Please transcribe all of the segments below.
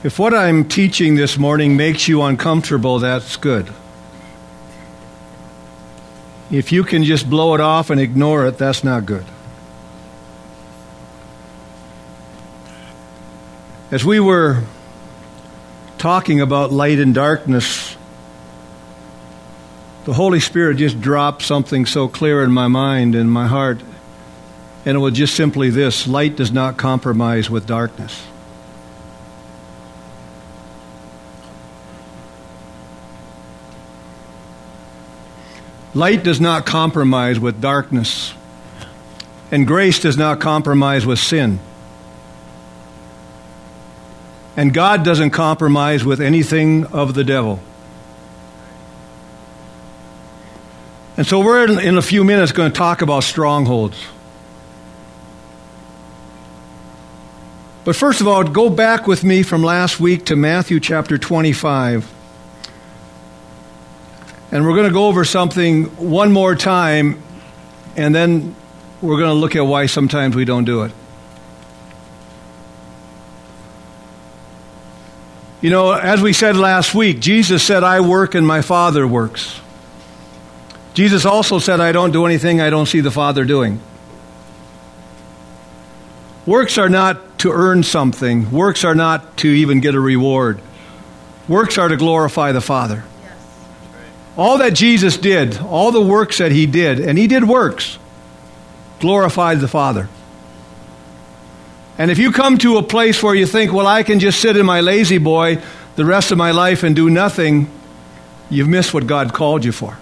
If what I'm teaching this morning makes you uncomfortable, that's good. If you can just blow it off and ignore it, that's not good. As we were talking about light and darkness, the Holy Spirit just dropped something so clear in my mind and my heart, and it was just simply this: light does not compromise with darkness. Light does not compromise with darkness, and grace does not compromise with sin. And God doesn't compromise with anything of the devil. And so we're in a few minutes going to talk about strongholds. But first of all, go back with me from last week to Matthew chapter 25. And we're going to go over something one more time, and then we're going to look at why sometimes we don't do it. You know, as we said last week, Jesus said, "I work and my Father works." Jesus also said, "I don't do anything I don't see the Father doing." Works are not to earn something. Works are not to even get a reward. Works are to glorify the Father. All that Jesus did, all the works that he did, and he did works, glorified the Father. And if you come to a place where you think, well, I can just sit in my lazy boy the rest of my life and do nothing, you've missed what God called you for.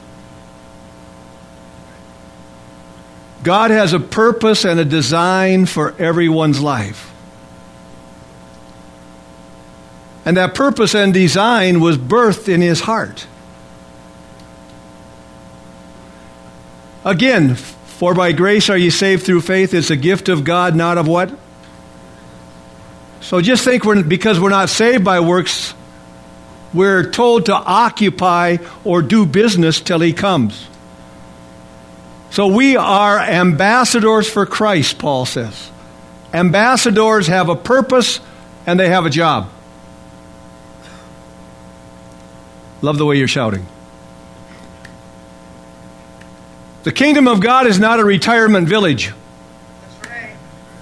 God has a purpose and a design for everyone's life. And that purpose and design was birthed in his heart. Again, for by grace are you saved through faith. It's a gift of God, not of what? So just think because we're not saved by works, we're told to occupy or do business till he comes. So we are ambassadors for Christ, Paul says. Ambassadors have a purpose and they have a job. Love the way you're shouting. The kingdom of God is not a retirement village. That's right.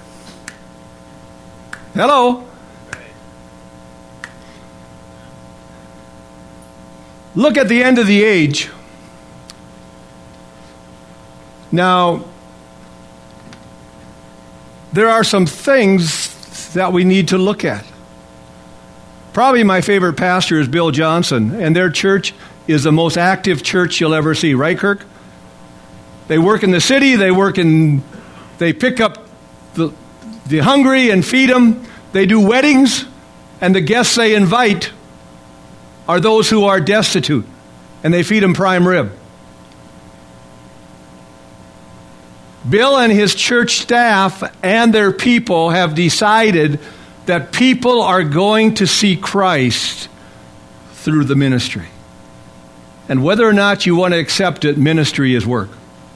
Hello? Right. Look at the end of the age. Now, there are some things that we need to look at. Probably my favorite pastor is Bill Johnson, and their church is the most active church you'll ever see. Right, Kirk? They work in the city, they pick up the hungry and feed them. They do weddings, and the guests they invite are those who are destitute, and they feed them prime rib. Bill and his church staff and their people have decided that people are going to see Christ through the ministry. And whether or not you want to accept it, ministry is work.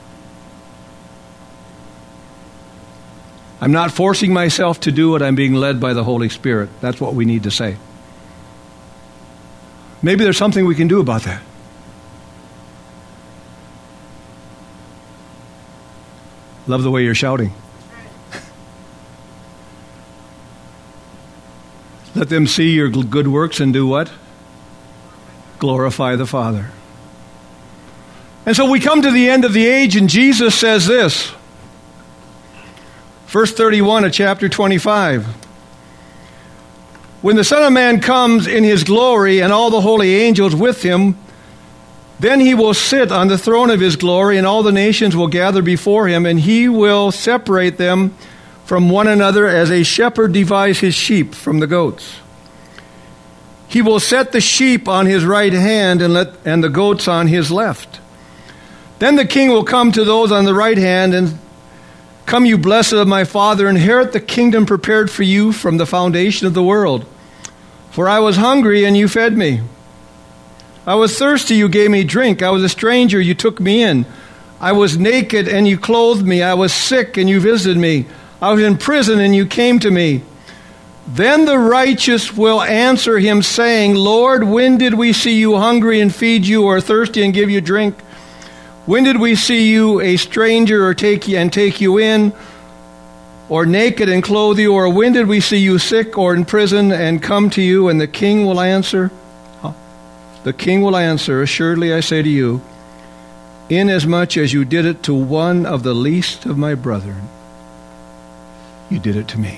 I'm not forcing myself to do it. I'm being led by the Holy Spirit. That's what we need to say. Maybe there's something we can do about that. Love the way you're shouting. Let them see your good works and do what? Glorify the Father. And so we come to the end of the age, and Jesus says this. Verse 31 of chapter 25. When the Son of Man comes in his glory and all the holy angels with him, then he will sit on the throne of his glory, and all the nations will gather before him, and he will separate them from one another as a shepherd divides his sheep from the goats. He will set the sheep on his right hand and the goats on his left. Then the king will come to those on the right hand and come, you blessed of my Father, inherit the kingdom prepared for you from the foundation of the world. For I was hungry, and you fed me. I was thirsty, you gave me drink. I was a stranger, you took me in. I was naked, and you clothed me. I was sick, and you visited me. I was in prison, and you came to me. Then the righteous will answer him, saying, Lord, when did we see you hungry and feed you, or thirsty and give you drink? When did we see you a stranger or take you in, or naked and clothe you? Or when did we see you sick or in prison and come to you? And the king will answer, assuredly I say to you, inasmuch as you did it to one of the least of my brethren, you did it to me.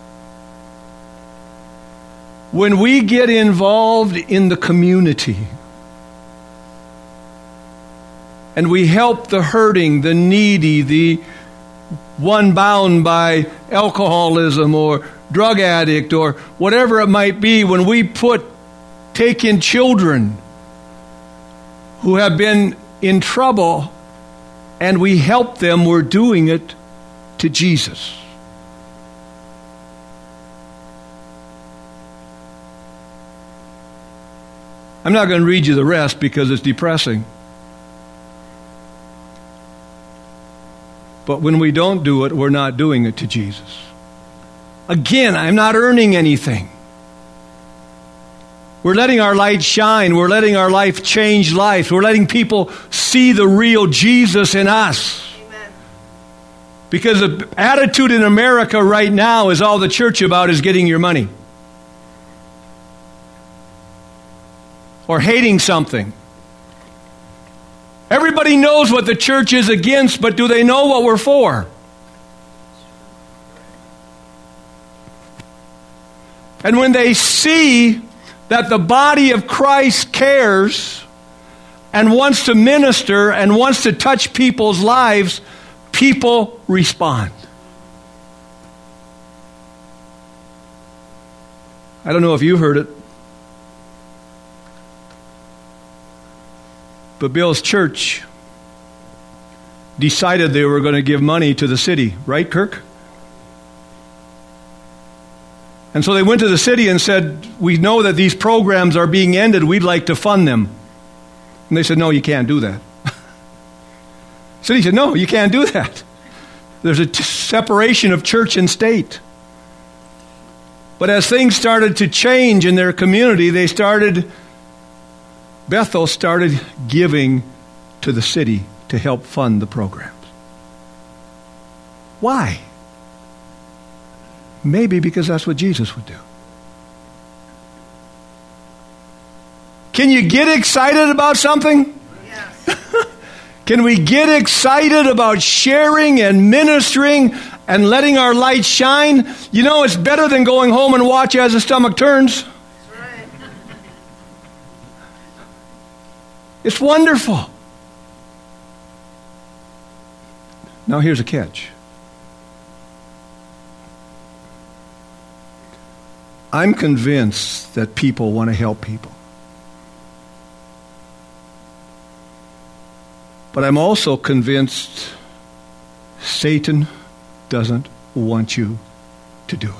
When we get involved in the community and we help the hurting, the needy, the one bound by alcoholism or drug addict or whatever it might be, when we take in children who have been in trouble and we help them, we're doing it to Jesus. I'm not going to read you the rest because it's depressing. But when we don't do it, we're not doing it to Jesus. Again, I'm not earning anything. We're letting our light shine. We're letting our life change lives. We're letting people see the real Jesus in us. Amen. Because the attitude in America right now is all the church about is getting your money. Or hating something. Everybody knows what the church is against, but do they know what we're for? And when they see that the body of Christ cares and wants to minister and wants to touch people's lives, people respond. I don't know if you heard it, but Bill's church decided they were going to give money to the city. Right, Kirk? And so they went to the city and said, we know that these programs are being ended. We'd like to fund them. And they said, no, you can't do that. The city said, no, you can't do that. There's a separation of church and state. But as things started to change in their community, Bethel started giving to the city to help fund the programs. Why? Maybe because that's what Jesus would do. Can you get excited about something? Yes. Can we get excited about sharing and ministering and letting our light shine? You know, it's better than going home and watch as the stomach turns. It's wonderful. Now here's a catch. I'm convinced that people want to help people. But I'm also convinced Satan doesn't want you to do it.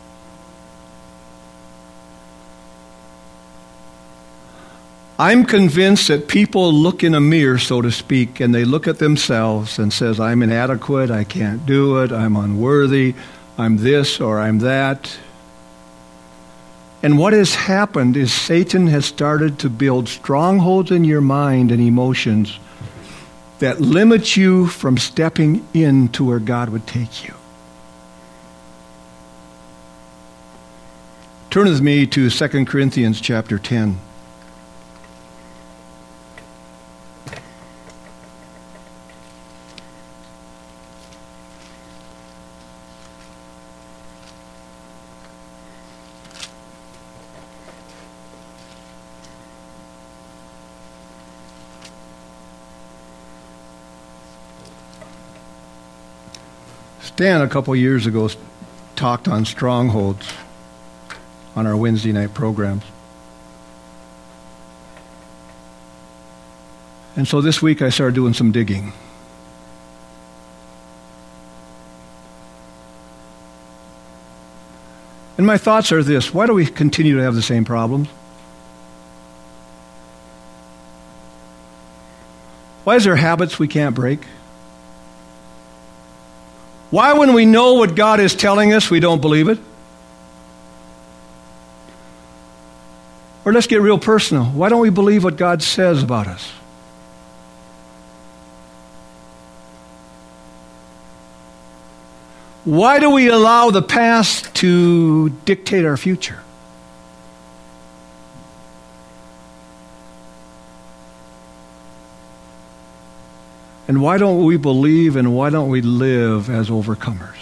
I'm convinced that people look in a mirror, so to speak, and they look at themselves and says, I'm inadequate, I can't do it, I'm unworthy, I'm this or I'm that. And what has happened is Satan has started to build strongholds in your mind and emotions that limit you from stepping into where God would take you. Turn with me to 2 Corinthians chapter 10. Stan, a couple years ago, talked on strongholds on our Wednesday night programs. And so this week I started doing some digging. And my thoughts are this: why do we continue to have the same problems? Why is there habits we can't break? Why, when we know what God is telling us, we don't believe it? Or let's get real personal. Why don't we believe what God says about us? Why do we allow the past to dictate our future? And why don't we believe and why don't we live as overcomers?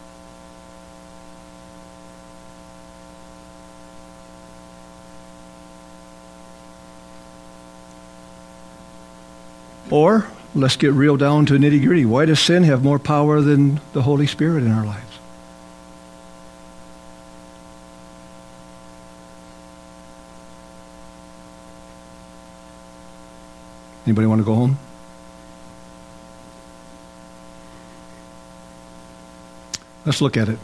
Or, let's get real down to nitty-gritty. Why does sin have more power than the Holy Spirit in our lives? Anybody want to go home? Let's look at it.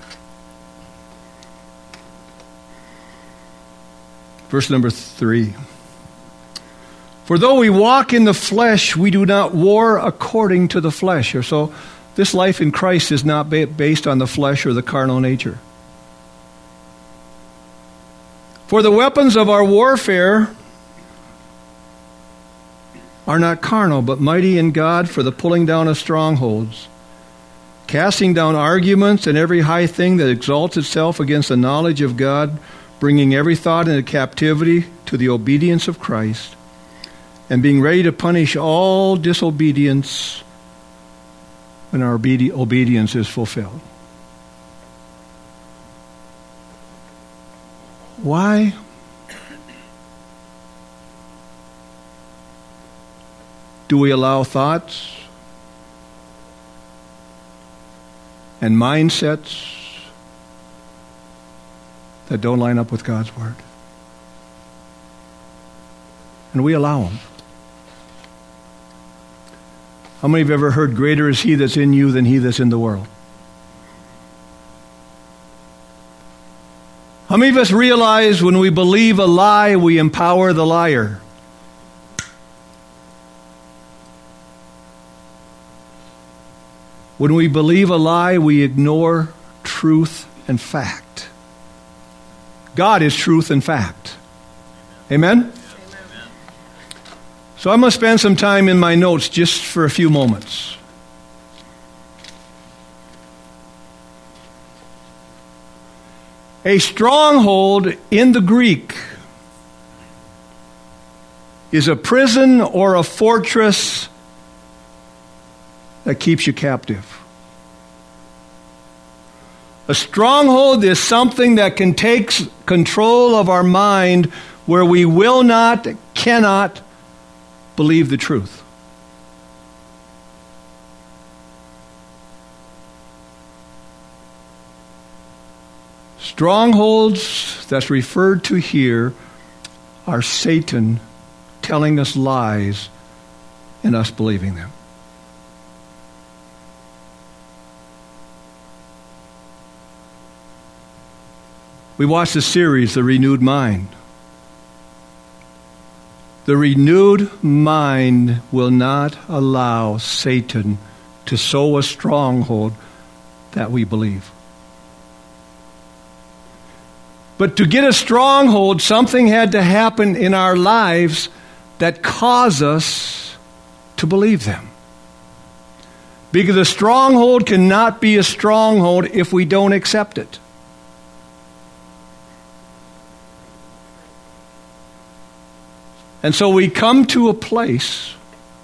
Verse number 3. For though we walk in the flesh, we do not war according to the flesh. Or so this life in Christ is not based on the flesh or the carnal nature. For the weapons of our warfare are not carnal, but mighty in God for the pulling down of strongholds, casting down arguments and every high thing that exalts itself against the knowledge of God, bringing every thought into captivity to the obedience of Christ, and being ready to punish all disobedience when our obedience is fulfilled. Why? Do we allow thoughts and mindsets that don't line up with God's Word? And we allow them. How many of you have ever heard, greater is he that's in you than he that's in the world? How many of us realize when we believe a lie, we empower the liar? When we believe a lie, we ignore truth and fact. God is truth and fact. Amen? So I'm going to spend some time in my notes just for a few moments. A stronghold in the Greek is a prison or a fortress that keeps you captive. A stronghold is something that can take control of our mind where we will not, cannot believe the truth. Strongholds that's referred to here are Satan telling us lies and us believing them. We watched the series, The Renewed Mind. The renewed mind will not allow Satan to sow a stronghold that we believe. But to get a stronghold, something had to happen in our lives that cause us to believe them. Because a stronghold cannot be a stronghold if we don't accept it. And so we come to a place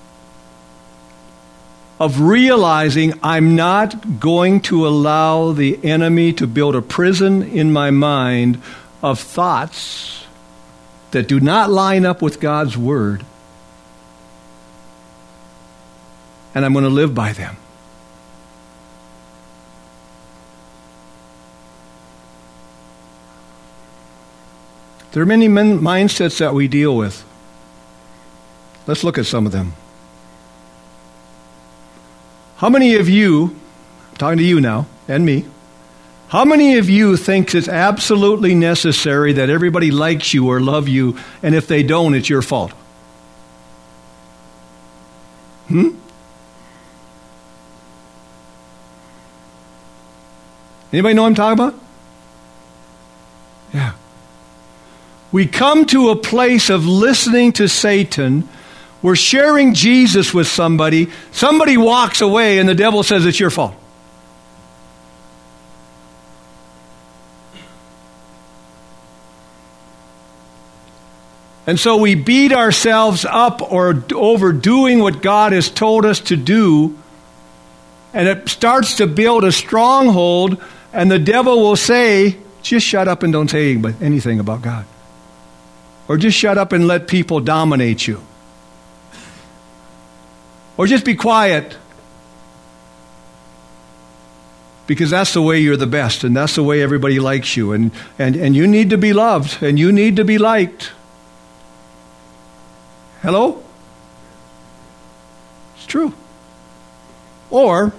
of realizing I'm not going to allow the enemy to build a prison in my mind of thoughts that do not line up with God's Word. And I'm going to live by them. There are many mindsets that we deal with. Let's look at some of them. How many of you, I'm talking to you now, and me, how many of you think it's absolutely necessary that everybody likes you or love you, and if they don't, it's your fault? Anybody know what I'm talking about? Yeah. we come to a place of listening to Satan. We're sharing Jesus with somebody. Somebody walks away and the devil says it's your fault. And so we beat ourselves up or overdoing what God has told us to do. And it starts to build a stronghold. And the devil will say, just shut up and don't say anything about God. Or just shut up and let people dominate you. Or just be quiet. Because that's the way you're the best. And that's the way everybody likes you. And you need to be loved. And you need to be liked. Hello? It's true. Or,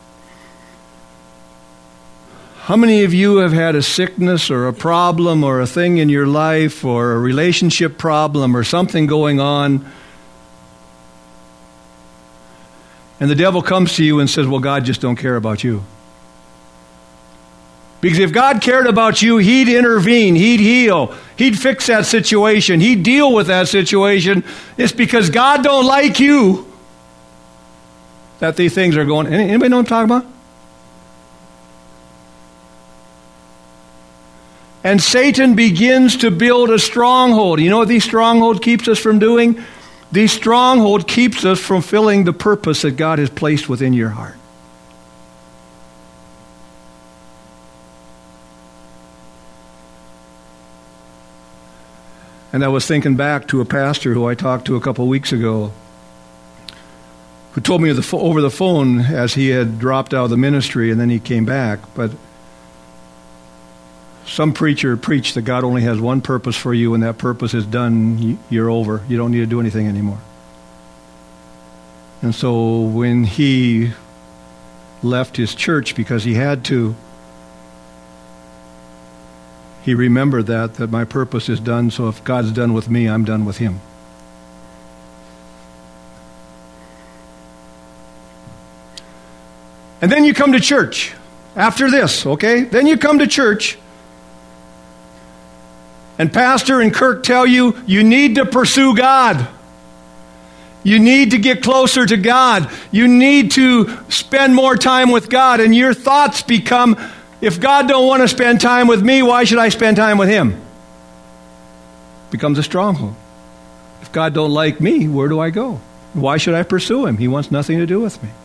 how many of you have had a sickness or a problem or a thing in your life or a relationship problem or something going on, and the devil comes to you and says, well, God just don't care about you. Because if God cared about you, He'd intervene, He'd heal, He'd fix that situation, He'd deal with that situation. It's because God don't like you that these things are going. Anybody know what I'm talking about? And Satan begins to build a stronghold. You know what these stronghold keeps us from doing? These stronghold keeps us from fulfilling the purpose that God has placed within your heart. And I was thinking back to a pastor who I talked to a couple of weeks ago, who told me over the phone as he had dropped out of the ministry and then he came back. But some preacher preached that God only has one purpose for you, and that purpose is done. You're over. You don't need to do anything anymore. And so when he left his church because he had to, he remembered that my purpose is done, so if God's done with me, I'm done with Him. And then you come to church. After this, okay? Then you come to church, and Pastor and Kirk tell you, you need to pursue God. You need to get closer to God. You need to spend more time with God. And your thoughts become, if God don't want to spend time with me, why should I spend time with Him? Becomes a stronghold. If God don't like me, where do I go? Why should I pursue Him? He wants nothing to do with me.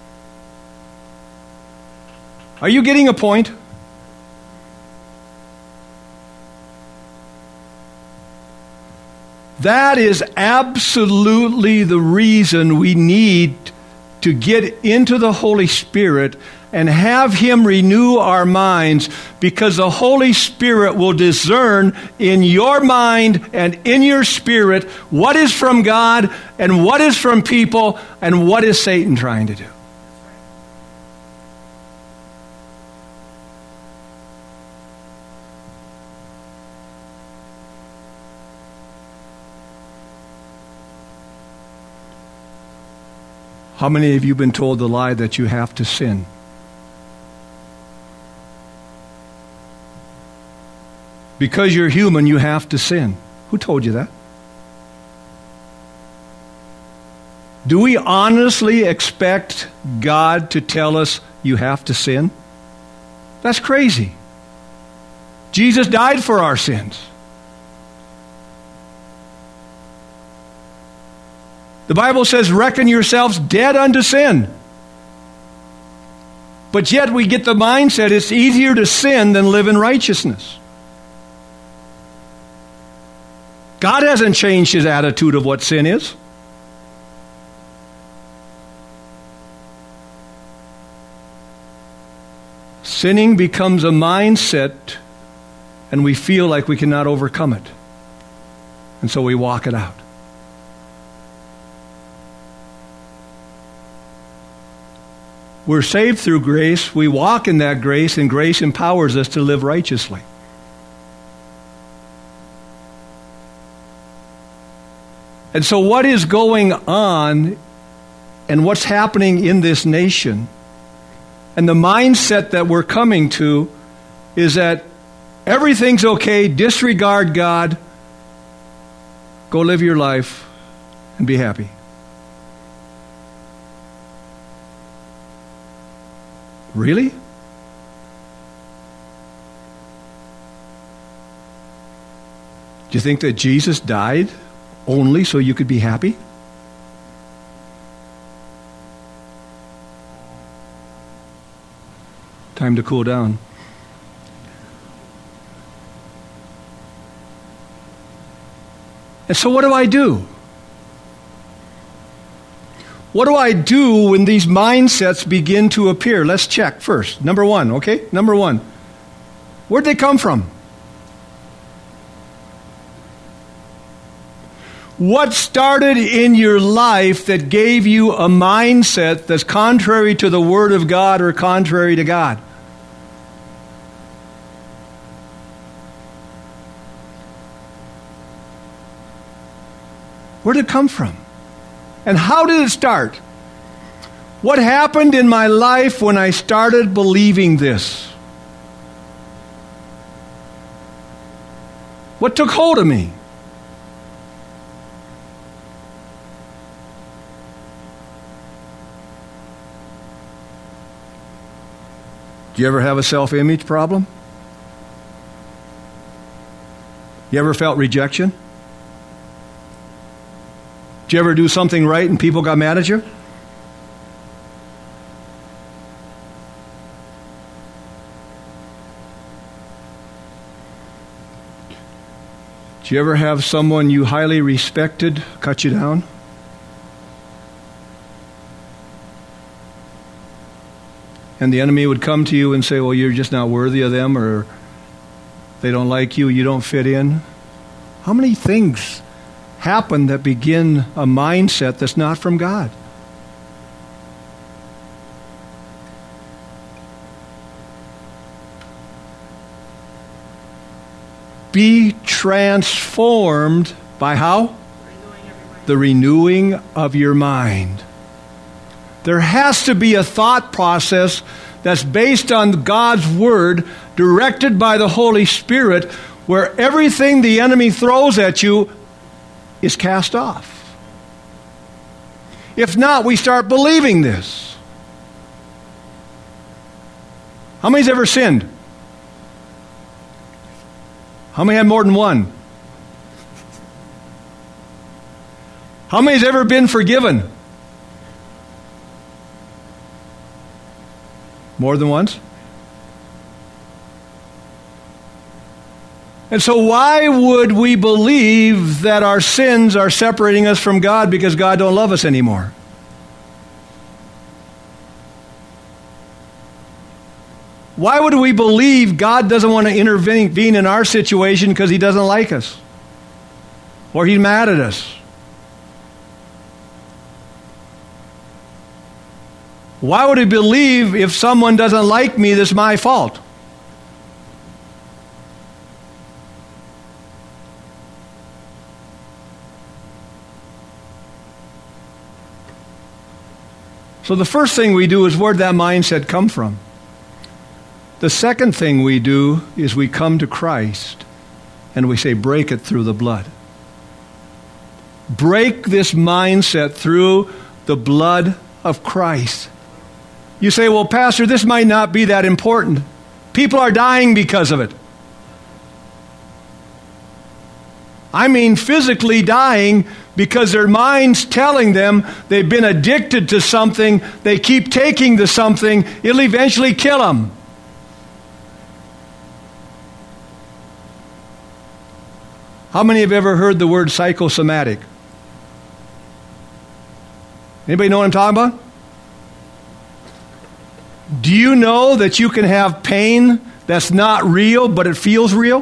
Are you getting a point? That is absolutely the reason we need to get into the Holy Spirit and have Him renew our minds, because the Holy Spirit will discern in your mind and in your spirit what is from God and what is from people and what is Satan trying to do. How many of you have been told the lie that you have to sin? Because you're human, you have to sin. Who told you that? Do we honestly expect God to tell us you have to sin? That's crazy. Jesus died for our sins. The Bible says, reckon yourselves dead unto sin. But yet we get the mindset it's easier to sin than live in righteousness. God hasn't changed His attitude of what sin is. Sinning becomes a mindset, and we feel like we cannot overcome it. And so we walk it out. We're saved through grace. We walk in that grace, and grace empowers us to live righteously. And so what is going on and what's happening in this nation, and the mindset that we're coming to, is that everything's okay, disregard God, Go live your life and be happy. Really? Do you think that Jesus died only so you could be happy? Time to cool down. And so what do I do? What do I do when these mindsets begin to appear? Let's check first. Number one, okay? Number one. Where'd they come from? What started in your life that gave you a mindset that's contrary to the Word of God or contrary to God? Where did it come from? And how did it start? What happened in my life when I started believing this? What took hold of me? Do you ever have a self-image problem? You ever felt rejection? Did you ever do something right and people got mad at you? Did you ever have someone you highly respected cut you down? And the enemy would come to you and say, well, you're just not worthy of them, or they don't like you, you don't fit in. How many things happen that begin a mindset that's not from God? Be transformed by how? The renewing of your mind. There has to be a thought process that's based on God's Word, directed by the Holy Spirit, where everything the enemy throws at you is cast off. If not, we start believing this. How many's ever sinned? How many had more than one? How many's ever been forgiven? More than once? And so why would we believe that our sins are separating us from God because God don't love us anymore? Why would we believe God doesn't want to intervene in our situation because He doesn't like us? Or He's mad at us? Why would we believe if someone doesn't like me, that's my fault? So the first thing we do is, where'd that mindset come from? The second thing we do is we come to Christ and we say, break it through the blood. Break this mindset through the blood of Christ. You say, well, Pastor, this might not be that important. People are dying because of it. I mean physically dying because their mind's telling them they've been addicted to something, they keep taking the something, it'll eventually kill them. How many have ever heard the word psychosomatic? Anybody know what I'm talking about? Do you know that you can have pain that's not real, but it feels real?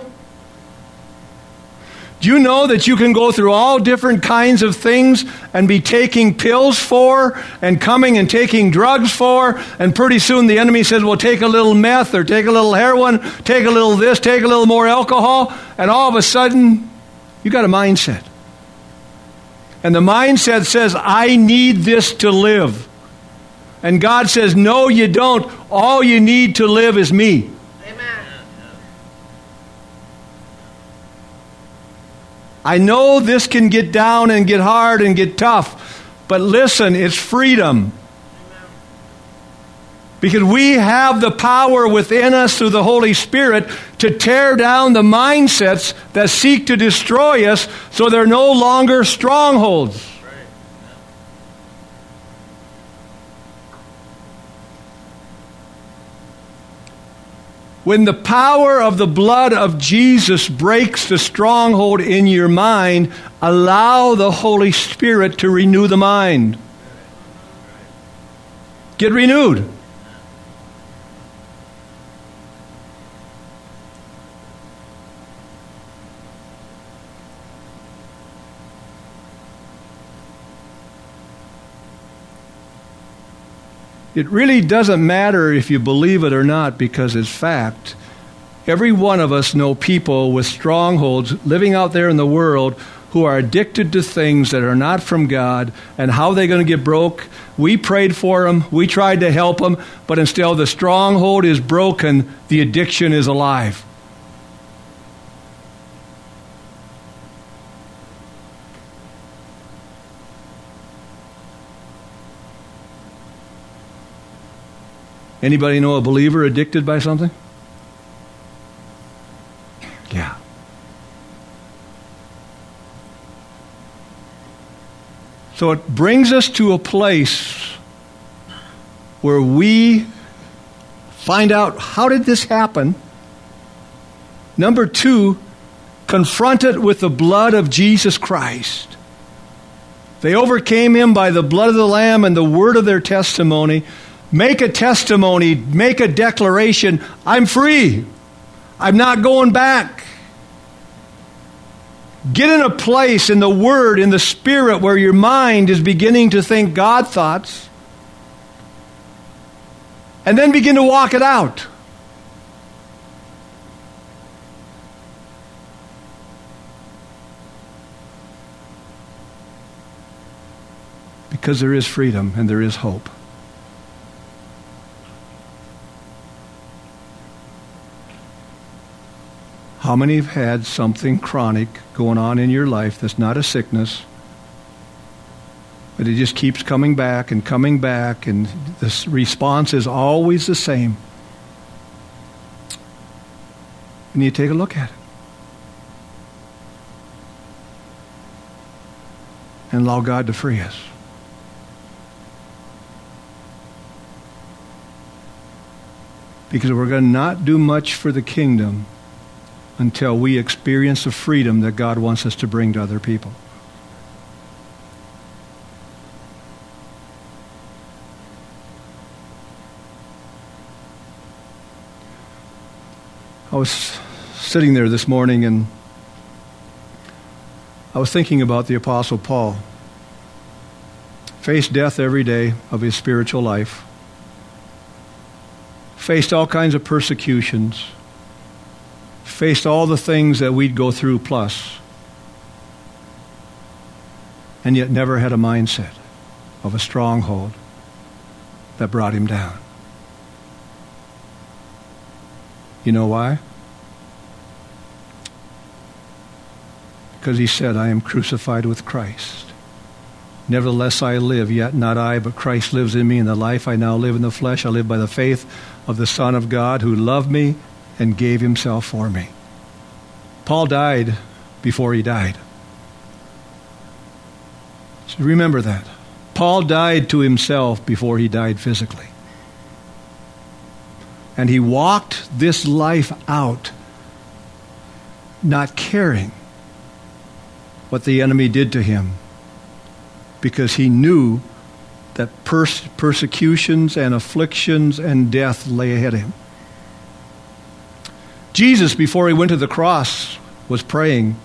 Do you know that you can go through all different kinds of things and be taking pills for and coming and taking drugs for, and pretty soon the enemy says, well, take a little meth or take a little heroin, take a little this, take a little more alcohol, and all of a sudden you got a mindset. And the mindset says, I need this to live. And God says, no, you don't. All you need to live is me. Amen. I know this can get down and get hard and get tough, but listen, it's freedom. Because we have the power within us through the Holy Spirit to tear down the mindsets that seek to destroy us so they're no longer strongholds. When the power of the blood of Jesus breaks the stronghold in your mind, allow the Holy Spirit to renew the mind. Get renewed. It really doesn't matter if you believe it or not, because it's fact. Every one of us know people with strongholds living out there in the world who are addicted to things that are not from God. And how are they going to get broke? We prayed for them. We tried to help them. But until the stronghold is broken, the addiction is alive. Anybody know a believer addicted by something? Yeah. So it brings us to a place where we find out, how did this happen? Number 2, confront it with the blood of Jesus Christ. They overcame him by the blood of the Lamb and the word of their testimony. Make a testimony, make a declaration. I'm free. I'm not going back. Get in a place in the Word, in the Spirit, where your mind is beginning to think God thoughts. And then begin to walk it out. Because there is freedom and there is hope. How many have had something chronic going on in your life that's not a sickness, but it just keeps coming back, and the response is always the same? And you take a look at it. And allow God to free us. Because we're going to not do much for the kingdom until we experience the freedom that God wants us to bring to other people. I was sitting there this morning and I was thinking about the Apostle Paul. Faced death every day of his spiritual life. Faced all kinds of persecutions. Faced all the things that we'd go through plus. And yet never had a mindset of a stronghold that brought him down. You know why? Because he said, I am crucified with Christ. Nevertheless I live, yet not I, but Christ lives in me. In the life I now live in the flesh, I live by the faith of the Son of God who loved me and gave himself for me. Paul died before he died. So remember that. Paul died to himself before he died physically. And he walked this life out, not caring what the enemy did to him, because he knew that persecutions and afflictions and death lay ahead of him. Jesus, before he went to the cross, was praying.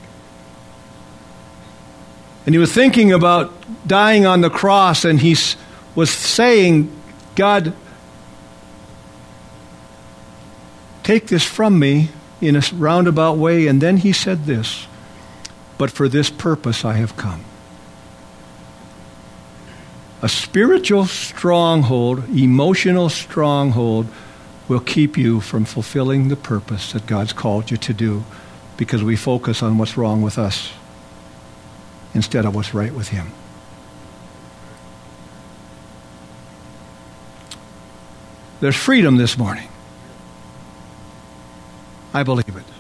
And he was thinking about dying on the cross, and he was saying, God, take this from me in a roundabout way. And then he said this, but for this purpose I have come. A spiritual stronghold, emotional stronghold, will keep you from fulfilling the purpose that God's called you to do, because we focus on what's wrong with us instead of what's right with him. There's freedom this morning. I believe it.